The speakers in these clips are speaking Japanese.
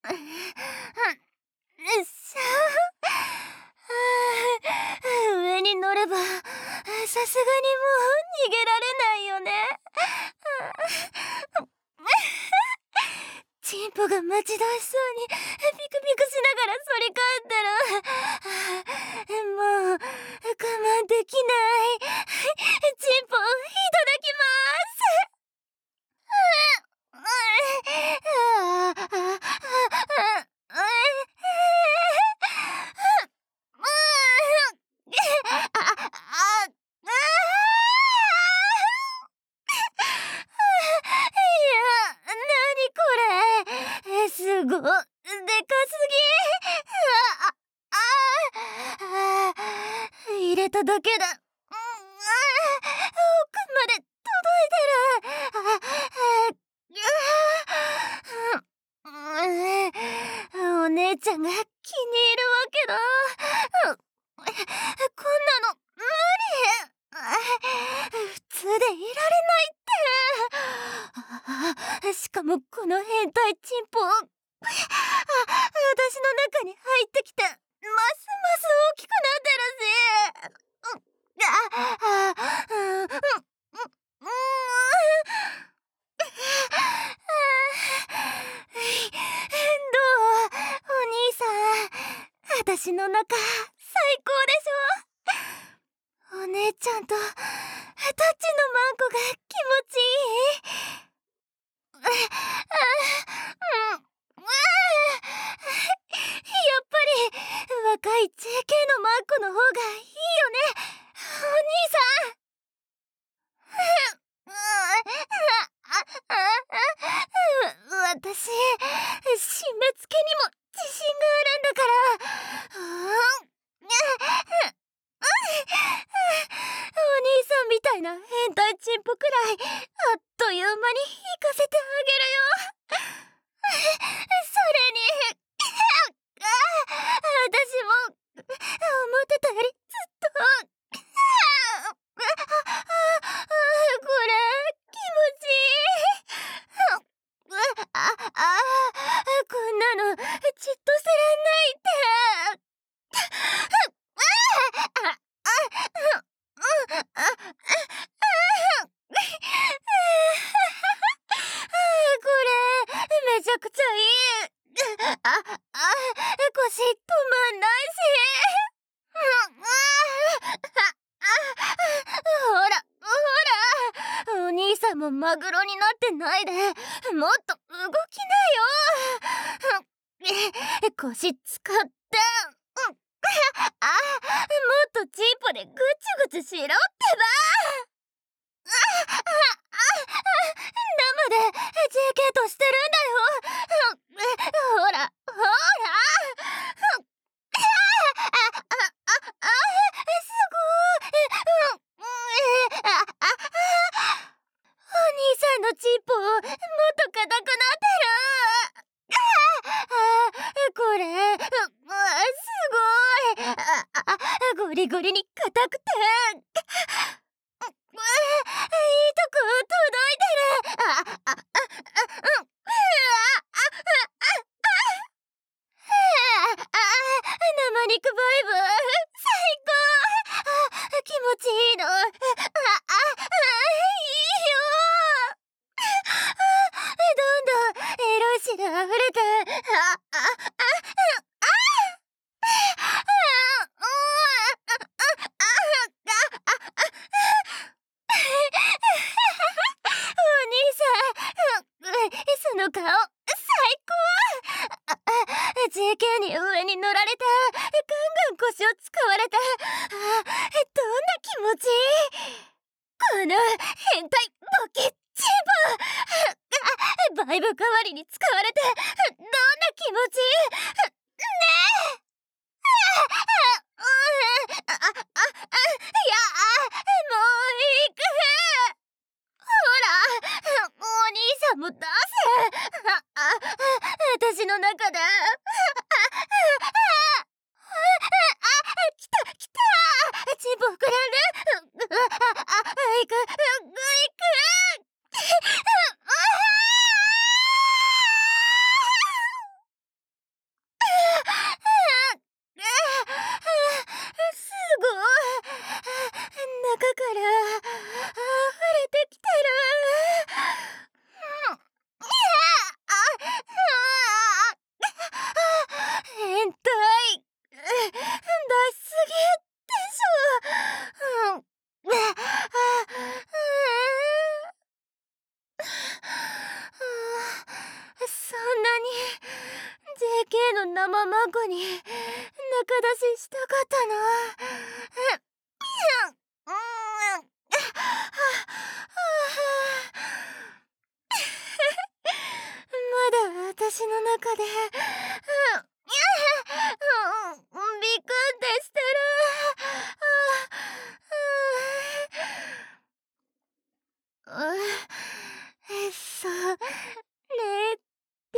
しゃ上に乗ればさすがにもう逃げられないよね。チンポが待ち遠しそうにピクピクしながら反り返ってる。もう我慢できない。チンポいただきます。すごでかすぎ。入れただけだ。奥まで届いてる。お姉ちゃんが気に入るわけだ。こんなの無理。普通でいられないって。しかもこの変態チンポ私の中に入ってきてますます大きくなってるし。どうお兄さん、私の中最高でしょ。お姉ちゃんとタッチのマンコが気持ちいい。やっぱり若い JK のマンコの方がいいよね、お兄さん。私、締め付けにも自信があるんだから。お兄さんみたいな変態チンポくらいあっという間に行かせてあげるよ。それに私も思ってたよりずっとこれ気持ちいい。こんなのじっとしてらんないって。これめちゃくちゃいい。腰止まんないし。ほらほら、お兄さんもマグロになってないでもっと動きなよ。腰使って。もっとチンポでぐちぐちしろってば。生で JK としてるんだよ。ほらほら。すごい。お兄さんのチンポもっと硬くなってる。これすごい。ゴリゴリに硬くていいとこ届いてる。生肉バイブ最高。気持ちいいの。いいよ。どんどんエロい汁溢れて。お兄さん、その顔最高。JK に上に乗られてガンガン腰を使われて、どんな気持ちいい。この変態ボケチンポ。バイブ代わりに使われてどんな気持ちいい。ねえ。いや、もう行く。ほら、お兄さんも出せ。私の中で。来た来た。チンポ膨らんで。行く。 家の生孫に仲出ししたかったな。まだ私の中でビクってしてる。それって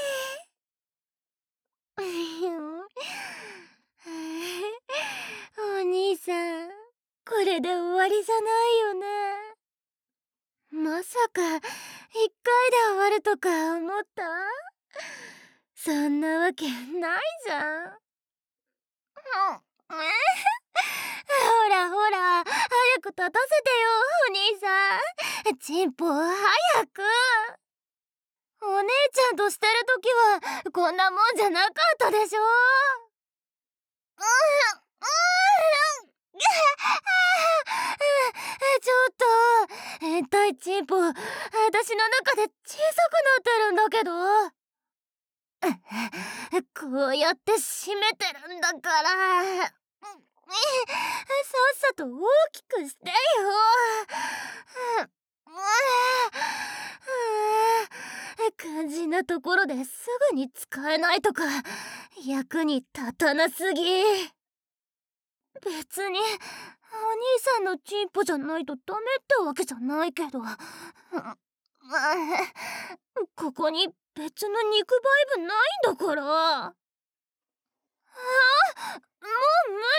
お兄さん、これで終わりじゃないよね。まさか一回で終わるとか思った？そんなわけないじゃん。ほらほら、早く立たせてよ、お兄さん。チンポ早く。お姉ちゃんとしてるときはこんなもんじゃなかったでしょ。ちょっと変態チンポ、私の中で小さくなってるんだけど。こうやって締めてるんだから、さっさと大きくしてよ。肝心なところですぐに使えないとか役に立たなすぎ。別にお兄さんのチンポじゃないとダメってわけじゃないけど、ここに別の肉バイブないんだから。もう無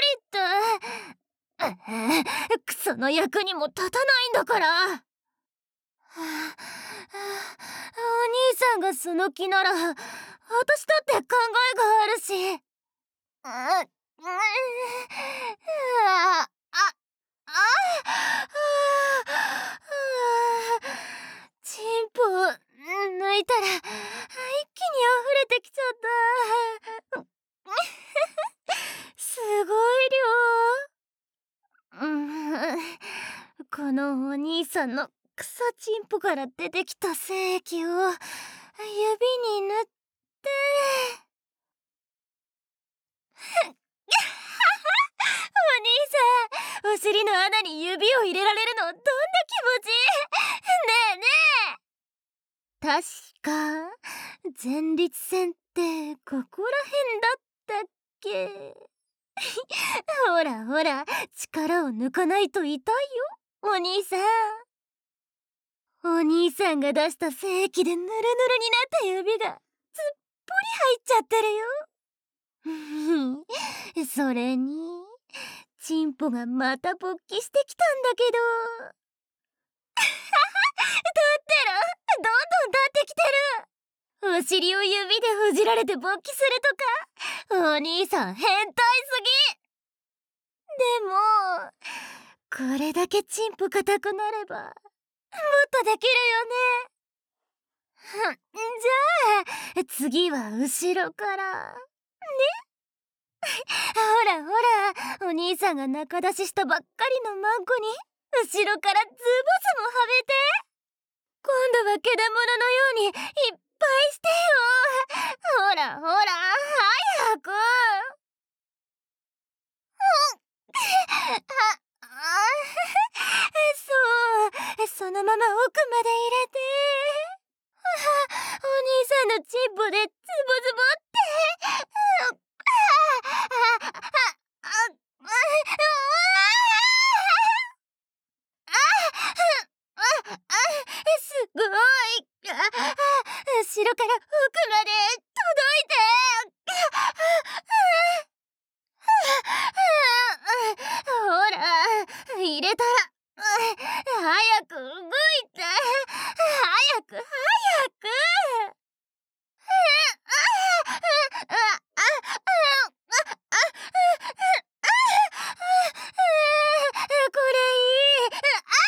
理って。クソの役にも立たないんだから。お兄さんがその気なら私だって考えがあるし。チンポ抜いたら一気に溢れてきちゃった。すごい量。このお兄さんのクソチンポから出てきた精液を指に塗って。お兄さん、お尻の穴に指を入れられるのどんな気持ち？ねえねえ。確か前立腺ってここら辺だったっけ？ほらほら、力を抜かないと痛いよ、お兄さん。お兄さんが出した精液でヌルヌルになった指がすっぽり入っちゃってるよ。それにチンポがまた勃起してきたんだけど。立ってる、どんどん立ってきてる。お尻を指でほじられて勃起するとか、お兄さん変態すぎ。でもこれだけチンポ硬くなればもっとできるよね。じゃあ次は後ろからね。ほらほら、お兄さんが仲出ししたばっかりのマンコに後ろからズボズボはめて。今度はけだもののようにいっぱいしてよ。ほらほら、早く。そう、そのまま奥まで入れて。お兄さんのチンポでズボズボって。すごい。後ろから奥まで届いて。ほら入れたら早く動いて。早く早く。これいい。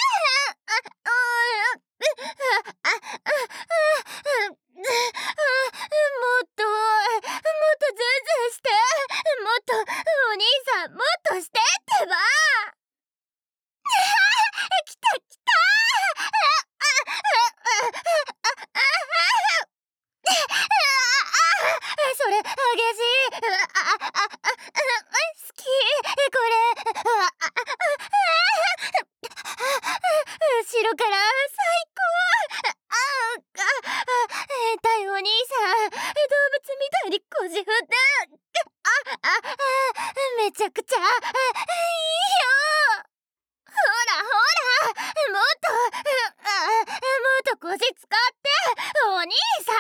もっとズンズンして。もっとお兄さんもっとしてってば。来た来た。 兄さん。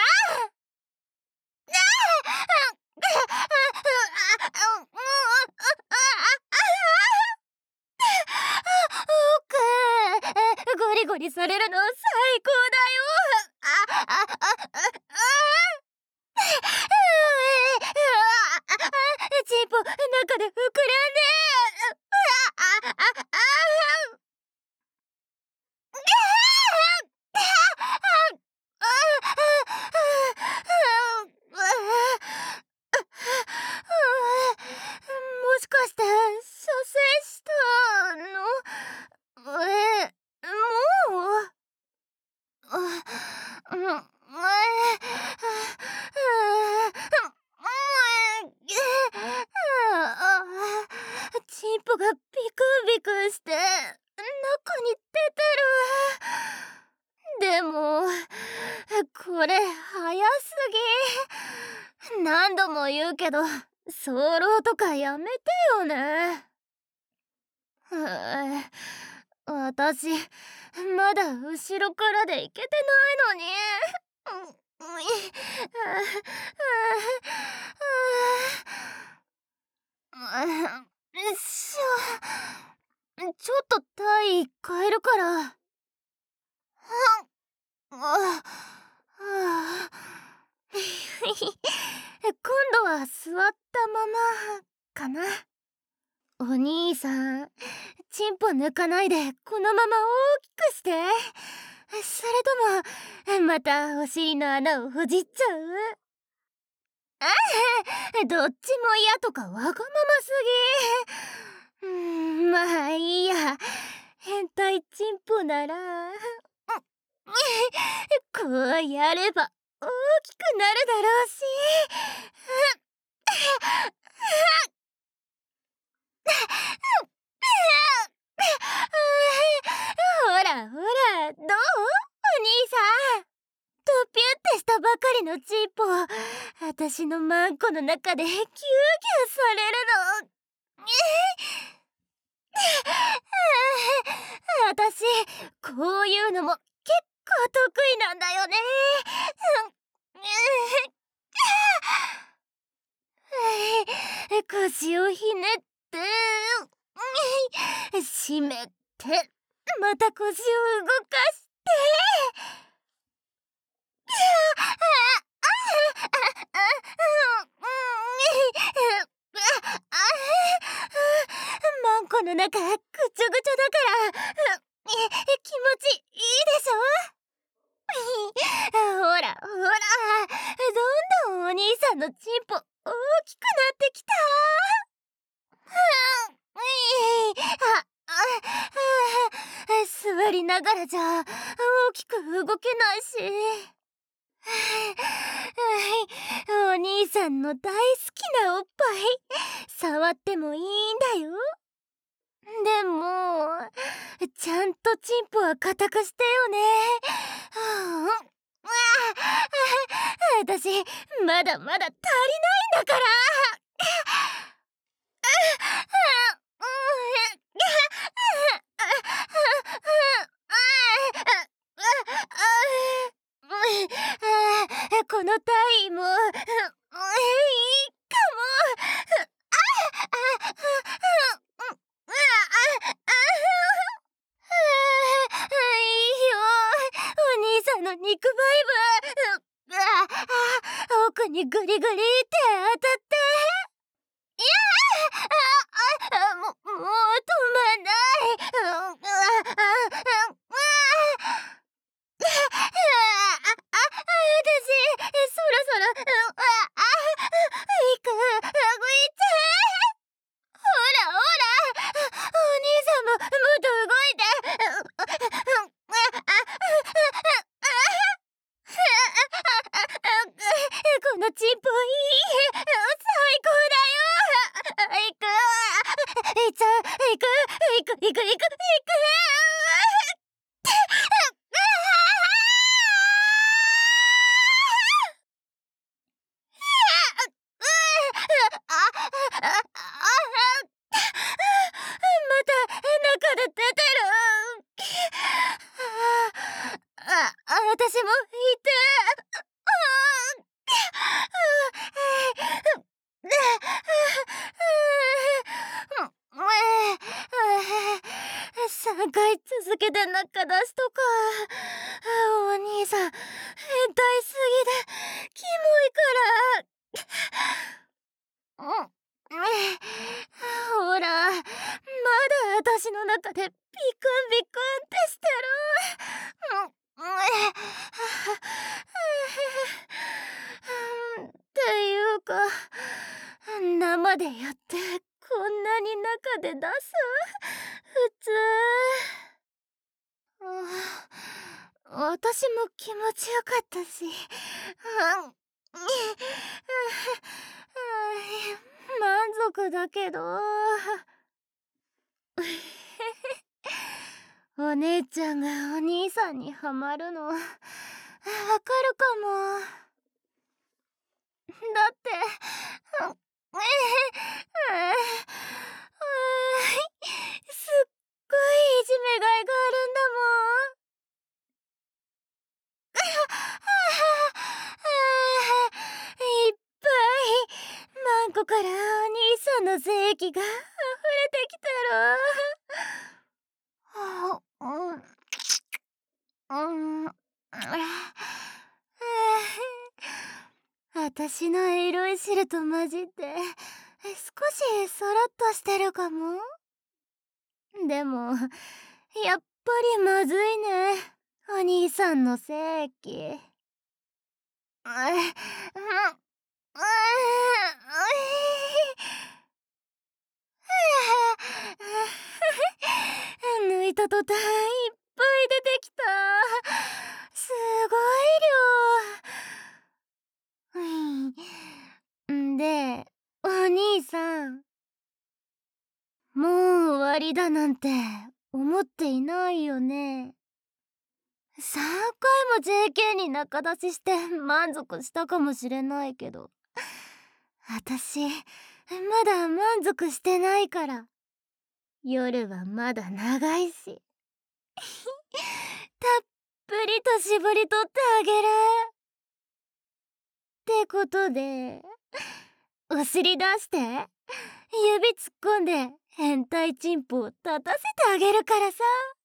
ゴリゴリされるの最高だよ。チンポ中で膨らんで。もしかして射精したの？もう？チンポがビクビクして中に出てる。でもこれ早すぎ。何度も言うけど早漏とかやめてよね。私まだ後ろからでいけてないのに。ちょっと体位変えるから。今度は座ったままかな。お兄さん、チンポ抜かないでこのまま大きくして。それともまたお尻の穴をほじっちゃう？どっちも嫌とかわがまますぎ。まあいいや。変態チンポならこうやれば大きくなるだろうし。ほらほら、どう？お兄さん。ドピュってしたばかりのチンポ、私のマンコの中でギューギューされるの。私こういうのも結構得意なんだよね。腰をひねって締めて、また腰を動かして。マンコの中ぐちょぐちょだから気持ちいいでしょ。ほらほら、どんどんお兄さんのチンポ大きくなってきた。座りながらじゃ大きく動けないし。お兄さんの大好きなおっぱい触ってもいいんだよ。でもちゃんとチンポは固くしてよね。私まだまだ足りないんだから。この体位もいいかも。いいよ、お兄さんの肉バイブ。奥にグリグリって当たって。いやもう止まんない。私そろそろ行く。ほらほら、お兄さんももっと動いて。このチンポいい。最高だよ。行く。行っちゃう。行く。また中で出てる。私もいて。 けで中出しとか。お兄さん変態すぎでキモいから。ほら、まだ私の中でビクンビクンってしてる。っていうか、生でやってこんなに中で出す？普通。私も気持ちよかったし、満足だけど。お姉ちゃんがお兄さんにハマるのわかるかも。だってすっごいいじめがいがあるんだもん。いっぱいマンコからお兄さんの精液が溢れてきてる。私のエロい汁と混じって少しそろっとしてるかも。でもやっぱりまずいね、お兄さんの精液。抜いた途端いっぱい出てきた。すごい量。んで、お兄さん、もう終わりだなんて思っていないよね。3回も JK に仲出しして満足したかもしれないけど、私まだ満足してないから。夜はまだ長いし、たっぷりと絞り取ってあげる。ってことで、お尻出して指突っ込んで変態チンポを立たせてあげるからさ。